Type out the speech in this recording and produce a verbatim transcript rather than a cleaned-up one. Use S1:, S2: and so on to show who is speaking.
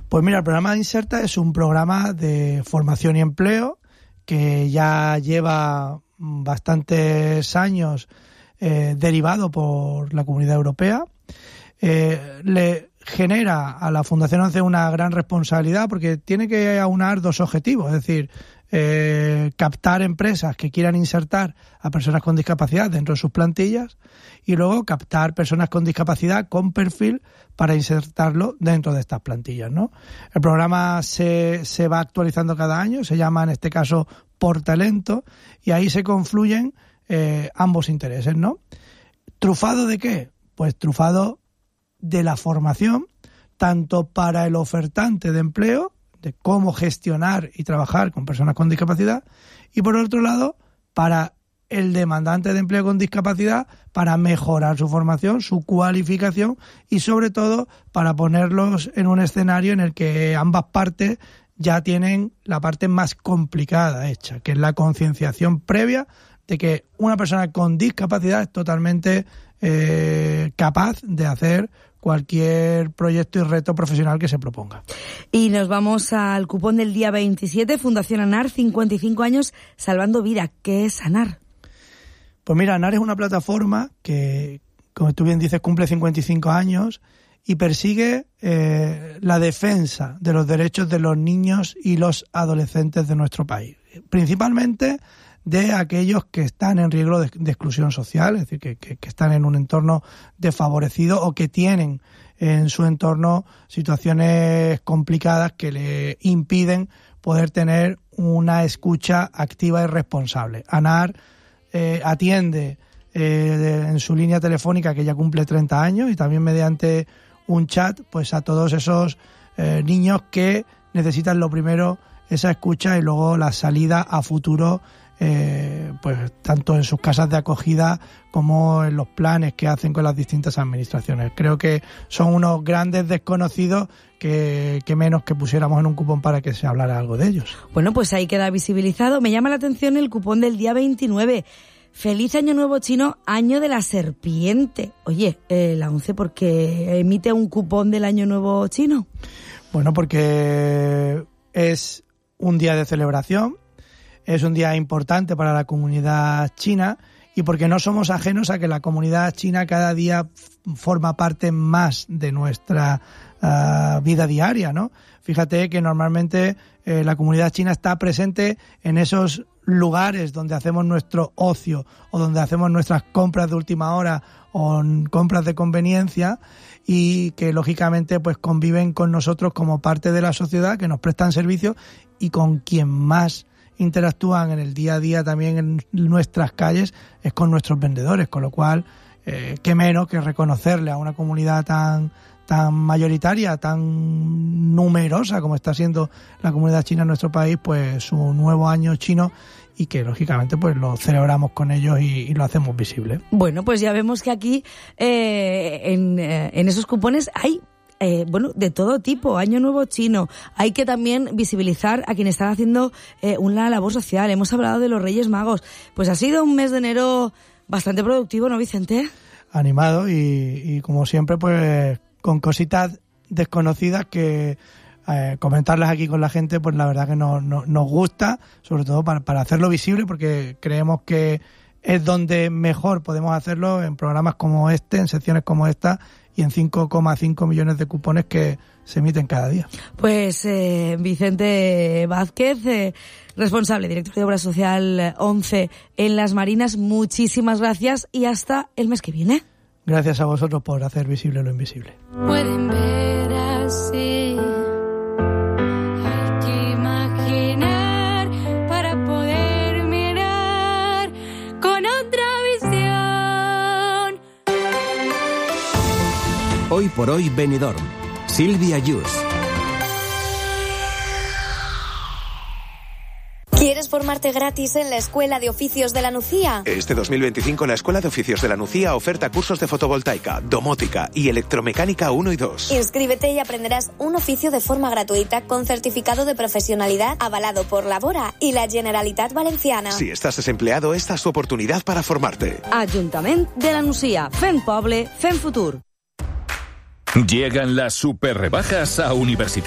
S1: Pues mira, el programa Inserta es un programa de formación y empleo que ya lleva bastantes años eh, derivado por la Comunidad Europea. Eh, le genera a la Fundación ONCE una gran responsabilidad porque tiene que aunar dos objetivos, es decir, eh, captar empresas que quieran insertar a personas con discapacidad dentro de sus plantillas y luego captar personas con discapacidad con perfil para insertarlo dentro de estas plantillas, ¿no? El programa se, se va actualizando cada año, se llama en este caso Por Talento, y ahí se confluyen eh, ambos intereses, ¿no? ¿Trufado de qué? Pues trufado de la formación, tanto para el ofertante de empleo, de cómo gestionar y trabajar con personas con discapacidad, y por otro lado, para el demandante de empleo con discapacidad, para mejorar su formación, su cualificación y sobre todo para ponerlos en un escenario en el que ambas partes ya tienen la parte más complicada hecha, que es la concienciación previa de que una persona con discapacidad es totalmente eh, capaz de hacer cualquier proyecto y reto profesional que se proponga.
S2: Y nos vamos al cupón del día veintisiete, Fundación ANAR, cincuenta y cinco años salvando vida. ¿Qué es ANAR?
S1: Pues mira, ANAR es una plataforma que, como tú bien dices, cumple cincuenta y cinco años y persigue eh, la defensa de los derechos de los niños y los adolescentes de nuestro país. Principalmente de aquellos que están en riesgo de, de exclusión social, es decir, que, que, que están en un entorno desfavorecido o que tienen en su entorno situaciones complicadas que le impiden poder tener una escucha activa y responsable. ANAR eh, atiende eh, en su línea telefónica, que ya cumple treinta años, y también mediante un chat, pues a todos esos eh, niños que necesitan lo primero esa escucha y luego la salida a futuro, Eh, pues tanto en sus casas de acogida como en los planes que hacen con las distintas administraciones. Creo que son unos grandes desconocidos que, que menos que pusiéramos en un cupón para que se hablara algo de ellos.
S2: Bueno, pues ahí queda visibilizado. Me llama la atención el cupón del día veintinueve. Feliz Año Nuevo Chino, Año de la Serpiente. Oye, eh, la ONCE, ¿por qué emite un cupón del Año Nuevo Chino?
S1: Bueno, porque es un día de celebración. Es un día importante para la comunidad china y porque no somos ajenos a que la comunidad china cada día forma parte más de nuestra uh, vida diaria, ¿no? Fíjate que normalmente eh, la comunidad china está presente en esos lugares donde hacemos nuestro ocio o donde hacemos nuestras compras de última hora o compras de conveniencia y que lógicamente pues conviven con nosotros como parte de la sociedad, que nos prestan servicios y con quien más interactúan en el día a día también en nuestras calles es con nuestros vendedores, con lo cual eh, qué menos que reconocerle a una comunidad tan tan mayoritaria, tan numerosa como está siendo la comunidad china en nuestro país, pues su nuevo año chino, y que lógicamente pues lo celebramos con ellos y, y lo hacemos visible.
S2: Bueno, pues ya vemos que aquí eh, en, eh, en esos cupones hay Eh, bueno, de todo tipo, Año Nuevo Chino. Hay que también visibilizar a quienes están haciendo eh, una labor social. Hemos hablado de los Reyes Magos. Pues ha sido un mes de enero bastante productivo, ¿no, Vicente?
S1: Animado y, y como siempre, pues con cositas desconocidas que eh, comentarlas aquí con la gente, pues la verdad que no, no, nos gusta, sobre todo para, para hacerlo visible, porque creemos que es donde mejor podemos hacerlo, en programas como este, en secciones como esta, y en cinco coma cinco millones de cupones que se emiten cada día.
S2: Pues eh, Vicente Vázquez, eh, responsable, director de Obra Social ONCE en Las Marinas, muchísimas gracias y hasta el mes que viene.
S1: Gracias a vosotros por hacer visible lo invisible.
S3: Pueden ver así, hay que imaginar para poder mirar con otra visión.
S4: Hoy por hoy Benidorm. Silvia Yus.
S5: ¿Quieres formarte gratis en la Escuela de Oficios de la Nucía?
S6: Este dos mil veinticinco la Escuela de Oficios de la Nucía oferta cursos de fotovoltaica, domótica y electromecánica uno y dos.
S5: Inscríbete y aprenderás un oficio de forma gratuita con certificado de profesionalidad avalado por Labora y la Generalitat Valenciana.
S6: Si estás desempleado, esta es tu oportunidad para formarte.
S2: Ajuntament de la Nucía. Fem poble, fem futur.
S7: Llegan las super rebajas a Universitat.